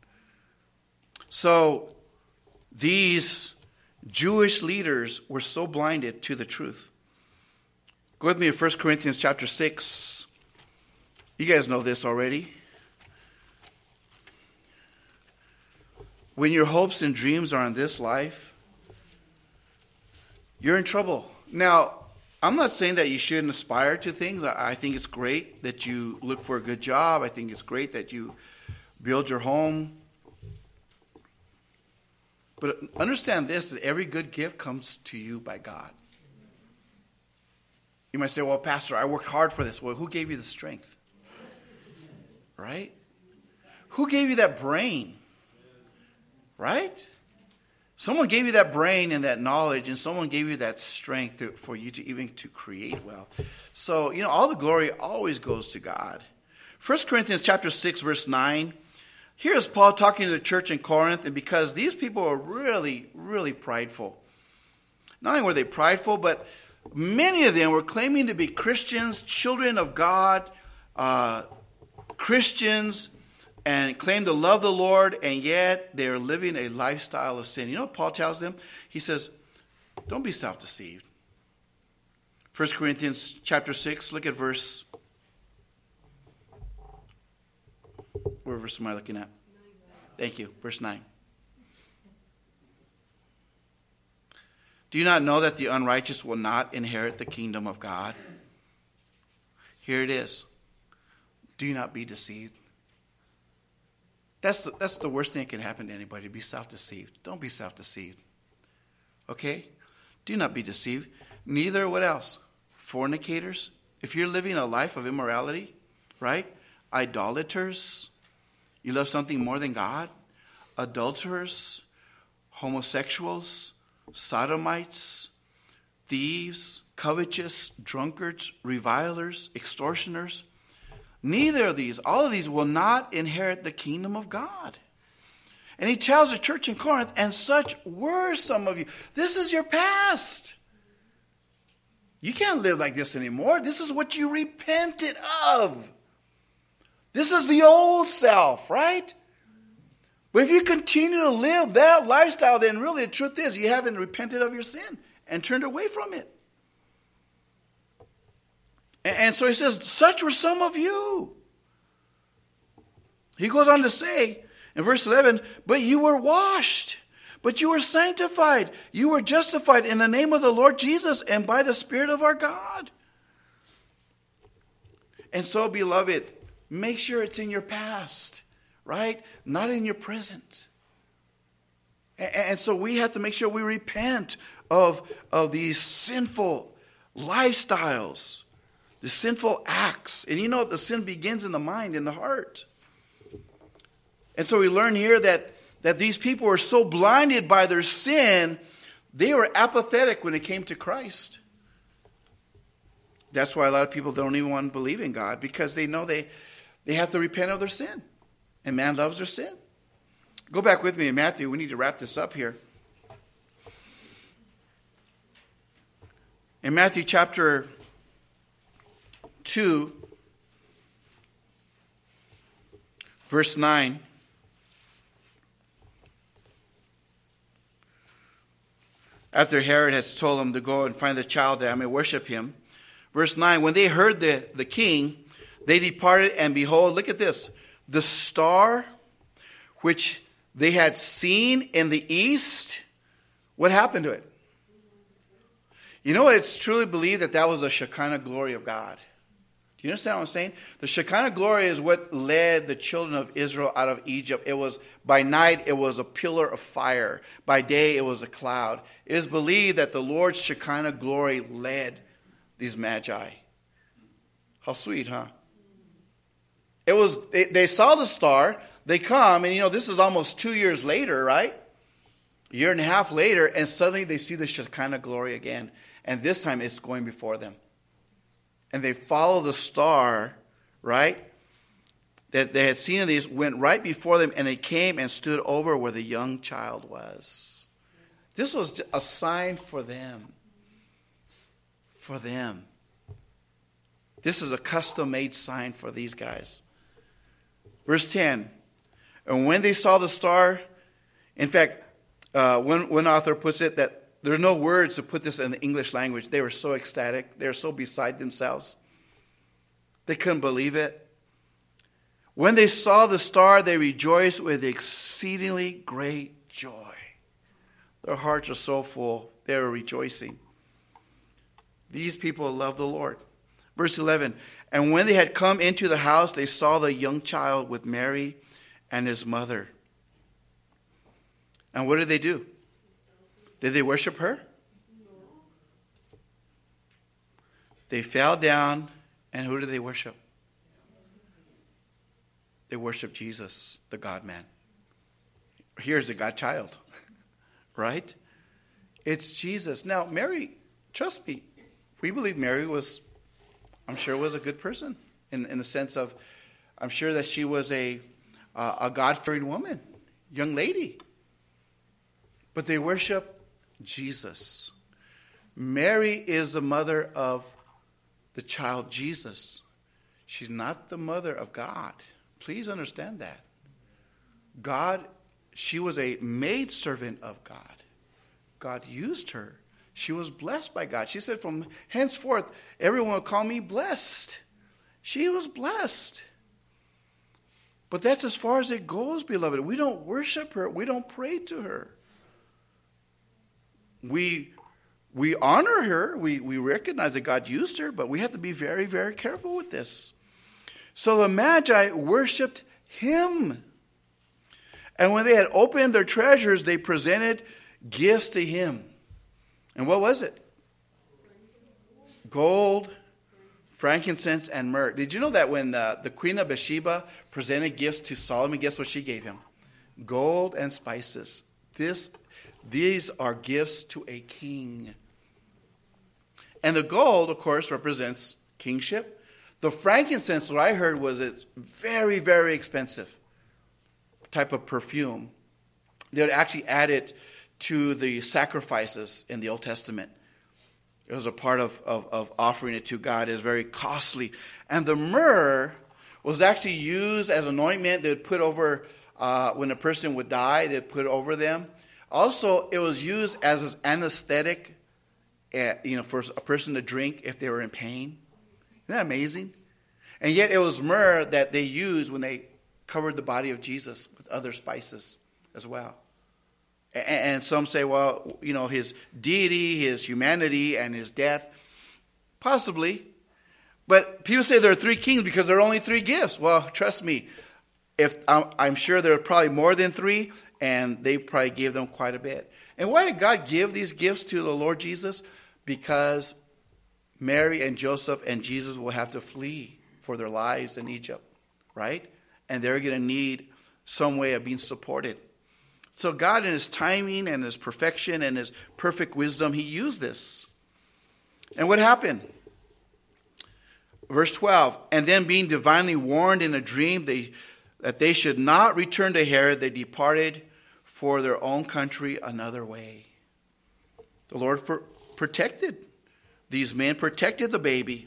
So these Jewish leaders were so blinded to the truth. Go with me to 1 Corinthians chapter 6. You guys know this already. When your hopes and dreams are in this life, you're in trouble. Now, I'm not saying that you shouldn't aspire to things. I think it's great that you look for a good job. I think it's great that you build your home. But understand this, that every good gift comes to you by God. You might say, well, Pastor, I worked hard for this. Well, who gave you the strength? Right? Who gave you that brain? Right? Someone gave you that brain and that knowledge, and someone gave you that strength for you to even to create wealth. So, all the glory always goes to God. 1 Corinthians chapter 6, verse 9. Here's Paul talking to the church in Corinth, and because these people are really, really prideful. Not only were they prideful, but many of them were claiming to be Christians, children of God, Christians, and claim to love the Lord, and yet they are living a lifestyle of sin. You know what Paul tells them? He says, don't be self-deceived. 1 Corinthians chapter 6, look at verse. What verse am I looking at? Thank you, verse 9. Do you not know that the unrighteous will not inherit the kingdom of God? Here it is. Do not be deceived. That's the worst thing that can happen to anybody, to be self-deceived. Don't be self-deceived. Okay? Do not be deceived. Neither, what else? Fornicators. If you're living a life of immorality, right? Idolaters. You love something more than God. Adulterers. Homosexuals. Sodomites. Thieves. Covetous. Drunkards. Revilers. Extortioners. Neither of these, all of these will not inherit the kingdom of God. And he tells the church in Corinth, and such were some of you. This is your past. You can't live like this anymore. This is what you repented of. This is the old self, right? But if you continue to live that lifestyle, then really the truth is you haven't repented of your sin and turned away from it. And so he says, such were some of you. He goes on to say in verse 11, but you were washed, but you were sanctified, you were justified in the name of the Lord Jesus and by the Spirit of our God. And so, beloved, make sure it's in your past, right? Not in your present. And so we have to make sure we repent of these sinful lifestyles. The sinful acts. And the sin begins in the mind, in the heart. And so we learn here that these people were so blinded by their sin, they were apathetic when it came to Christ. That's why a lot of people don't even want to believe in God, because they know they have to repent of their sin. And man loves their sin. Go back with me in Matthew. We need to wrap this up here. In Matthew chapter 2, verse 9. After Herod has told them to go and find the child that I may worship him. Verse 9, when they heard the king, they departed, and behold, look at this. The star which they had seen in the east, what happened to it? It's truly believed that was the Shekinah glory of God. Do you understand what I'm saying? The Shekinah glory is what led the children of Israel out of Egypt. It was, by night, it was a pillar of fire. By day, it was a cloud. It is believed that the Lord's Shekinah glory led these magi. How sweet, huh? They saw the star. They come, and this is almost 2 years later, right? A year and a half later, and suddenly they see the Shekinah glory again. And this time it's going before them. And they follow the star, right, that they had seen in these, went right before them, and they came and stood over where the young child was. This was a sign for them. For them. This is a custom-made sign for these guys. Verse 10, and when they saw the star, in fact, one author puts it that there are no words to put this in the English language. They were so ecstatic. They were so beside themselves. They couldn't believe it. When they saw the star, they rejoiced with exceedingly great joy. Their hearts are so full. They were rejoicing. These people love the Lord. Verse 11, and when they had come into the house, they saw the young child with Mary and his mother. And what did they do? Did they worship her? They fell down, and who did they worship? They worship Jesus, the God-man. Here's the God-child, right? It's Jesus. Now, Mary, trust me, we believe Mary was, I'm sure, was a good person in the sense of, I'm sure that she was a God-fearing woman, young lady. But they worship Jesus. Mary is the mother of the child Jesus. She's not the mother of God. Please understand that. God, she was a maidservant of God. God used her. She was blessed by God. She said, from henceforth, everyone will call me blessed. She was blessed. But that's as far as it goes, beloved. We don't worship her. We don't pray to her. We honor her. We recognize that God used her, but we have to be very, very careful with this. So the Magi worshipped him. And when they had opened their treasures, they presented gifts to him. And what was it? Gold, frankincense, and myrrh. Did you know that when the Queen of Bathsheba presented gifts to Solomon, guess what she gave him? Gold and spices. These are gifts to a king. And the gold, of course, represents kingship. The frankincense, what I heard was it's very, very expensive type of perfume. They would actually add it to the sacrifices in the Old Testament. It was a part of offering it to God. It was very costly. And the myrrh was actually used as an ointment they would put over, when a person would die, they'd put it over them. Also, it was used as an anesthetic, for a person to drink if they were in pain. Isn't that amazing? And yet it was myrrh that they used when they covered the body of Jesus with other spices as well. And some say, well, his deity, his humanity, and his death. Possibly. But people say there are three kings because there are only three gifts. Well, trust me, I'm sure there are probably more than three, and they probably gave them quite a bit. And why did God give these gifts to the Lord Jesus? Because Mary and Joseph and Jesus will have to flee for their lives in Egypt, right? And they're going to need some way of being supported. So God, in his timing and his perfection and his perfect wisdom, he used this. And what happened? Verse 12, and then being divinely warned in a dream that they should not return to Herod, they departed for their own country another way. The Lord protected these men, protected the baby.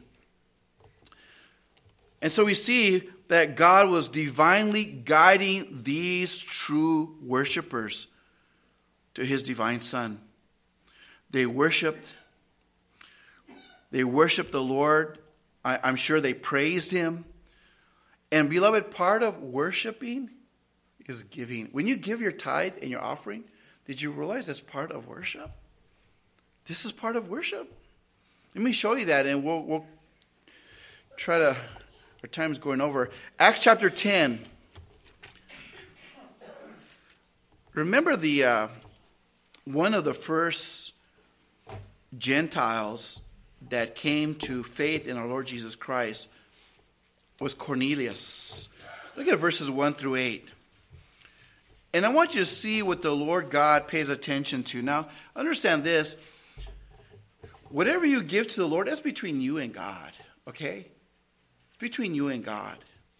And so we see that God was divinely guiding these true worshipers to his divine Son. They worshiped the Lord. I'm sure they praised him. And beloved, part of worshiping is giving. When you give your tithe and your offering, did you realize that's part of worship? This is part of worship. Let me show you that, and we'll try to, our time's going over. Acts chapter 10. Remember one of the first Gentiles that came to faith in our Lord Jesus Christ was Cornelius. Look at verses 1 through 8. And I want you to see what the Lord God pays attention to. Now, understand this. Whatever you give to the Lord, that's between you and God, okay? Between you and God.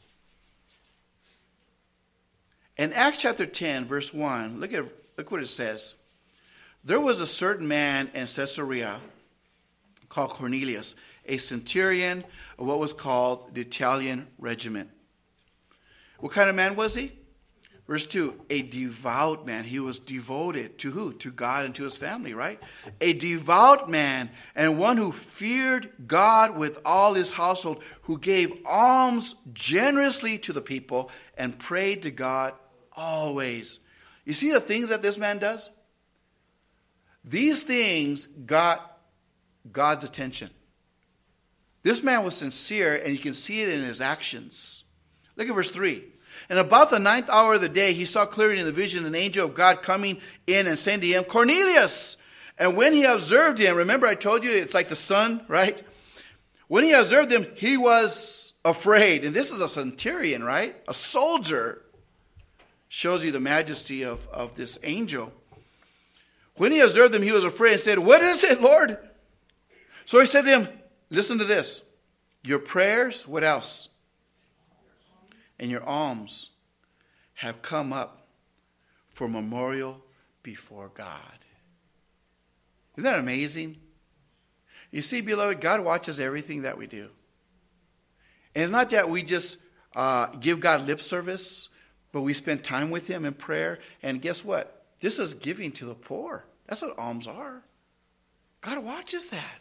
In Acts chapter 10, verse 1, look what it says. There was a certain man in Caesarea called Cornelius, a centurion of what was called the Italian regiment. What kind of man was he? Verse 2, a devout man. He was devoted to who? To God and to his family, right? A devout man and one who feared God with all his household, who gave alms generously to the people and prayed to God always. You see the things that this man does? These things got God's attention. This man was sincere, and you can see it in his actions. Look at verse 3. And about the 9th hour of the day, he saw clearly in the vision an angel of God coming in and saying to him, Cornelius! And when he observed him, remember I told you it's like the sun, right? When he observed him, he was afraid. And this is a centurion, right? A soldier. Shows you the majesty of this angel. When he observed them, he was afraid and said, "What is it, Lord?" So he said to him, listen to this. Your prayers, what else? And your alms have come up for memorial before God. Isn't that amazing? You see, beloved, God watches everything that we do. And it's not that we just give God lip service, but we spend time with him in prayer. And guess what? This is giving to the poor. That's what alms are. God watches that.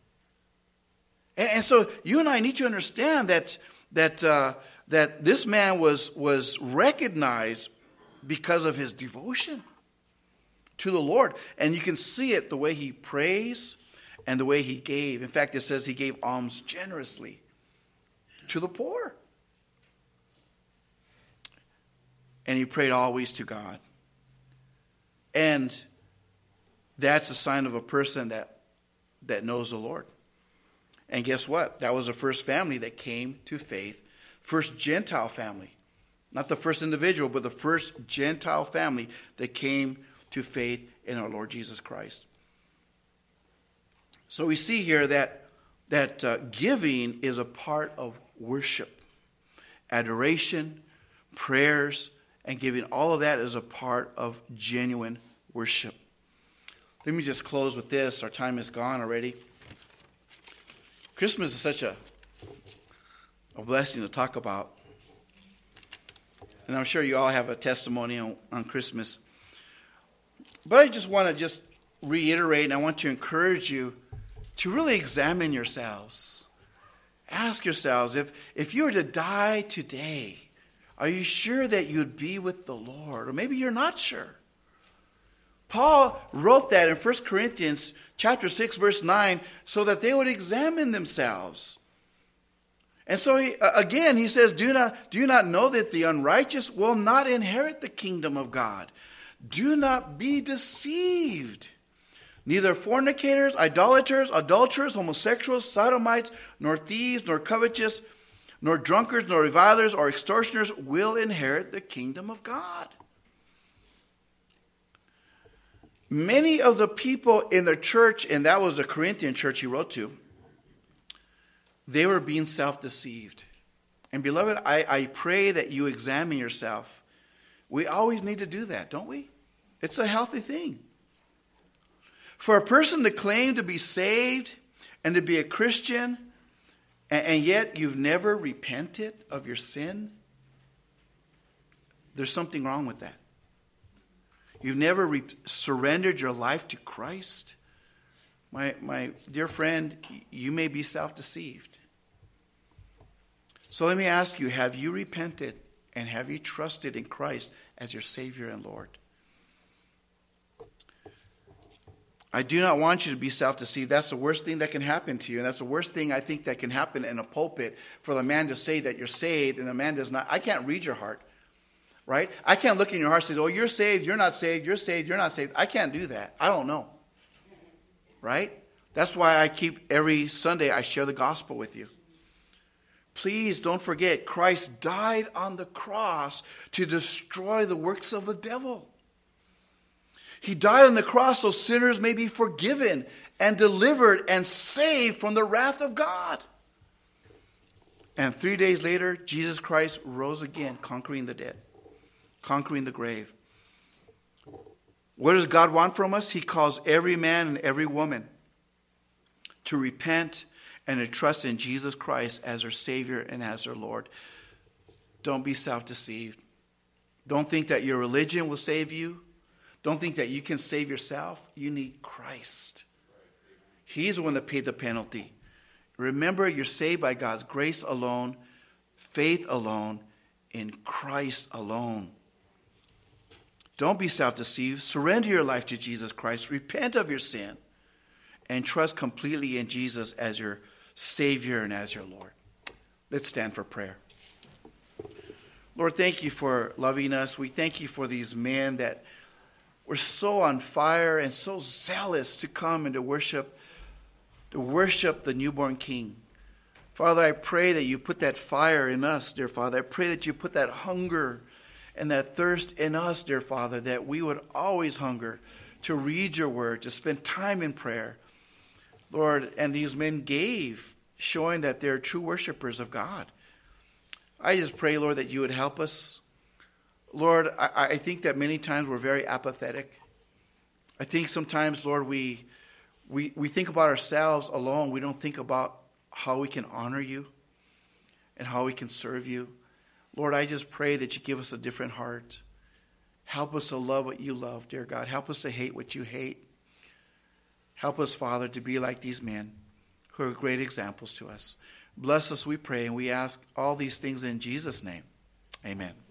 And so you and I need to understand that this man was recognized because of his devotion to the Lord. And you can see it the way he prays and the way he gave. In fact, it says he gave alms generously to the poor. And he prayed always to God. And that's a sign of a person that knows the Lord. And guess what? That was the first family that came to faith. First Gentile family. Not the first individual, but the first Gentile family that came to faith in our Lord Jesus Christ. So we see here that giving is a part of worship. Adoration, prayers, and giving, all of that is a part of genuine worship. Let me just close with this. Our time is gone already. Christmas is such a blessing to talk about. And I'm sure you all have a testimony on Christmas. But I just want to reiterate, and I want to encourage you to really examine yourselves. Ask yourselves, if you were to die today, are you sure that you'd be with the Lord? Or maybe you're not sure. Paul wrote that in 1 Corinthians chapter 6, verse 9, so that they would examine themselves. And so, he says, do you not know that the unrighteous will not inherit the kingdom of God? Do not be deceived. Neither fornicators, idolaters, adulterers, homosexuals, sodomites, nor thieves, nor covetous, nor drunkards, nor revilers, or extortioners will inherit the kingdom of God. Many of the people in the church, and that was the Corinthian church he wrote to, they were being self-deceived. And beloved, I pray that you examine yourself. We always need to do that, don't we? It's a healthy thing. For a person to claim to be saved and to be a Christian, and yet you've never repented of your sin, there's something wrong with that. You've never surrendered your life to Christ. My dear friend, you may be self-deceived. So let me ask you, have you repented and have you trusted in Christ as your Savior and Lord? I do not want you to be self-deceived. That's the worst thing that can happen to you. And that's the worst thing I think that can happen in a pulpit, for the man to say that you're saved and the man does not. I can't read your heart, right? I can't look in your heart and say, oh, you're saved, you're not saved, you're saved, you're not saved. I can't do that. I don't know, right? That's why I keep every Sunday I share the gospel with you. Please don't forget, Christ died on the cross to destroy the works of the devil. He died on the cross so sinners may be forgiven and delivered and saved from the wrath of God. And 3 days later, Jesus Christ rose again, conquering the dead, conquering the grave. What does God want from us? He calls every man and every woman to repent and to trust in Jesus Christ as their Savior and as their Lord. Don't be self-deceived. Don't think that your religion will save you. Don't think that you can save yourself. You need Christ. He's the one that paid the penalty. Remember, you're saved by God's grace alone, faith alone, in Christ alone. Don't be self-deceived. Surrender your life to Jesus Christ. Repent of your sin. And trust completely in Jesus as your Savior and as your Lord. Let's stand for prayer. Lord, thank you for loving us. We thank you for these men that were so on fire and so zealous to come and to worship the newborn King. Father, I pray that you put that fire in us, dear Father. I pray that you put that hunger and that thirst in us, dear Father, that we would always hunger to read your word, to spend time in prayer. Lord, and these men gave, showing that they're true worshipers of God. I just pray, Lord, that you would help us. Lord, I think that many times we're very apathetic. I think sometimes, Lord, we think about ourselves alone. We don't think about how we can honor you and how we can serve you. Lord, I just pray that you give us a different heart. Help us to love what you love, dear God. Help us to hate what you hate. Help us, Father, to be like these men who are great examples to us. Bless us, we pray, and we ask all these things in Jesus' name. Amen.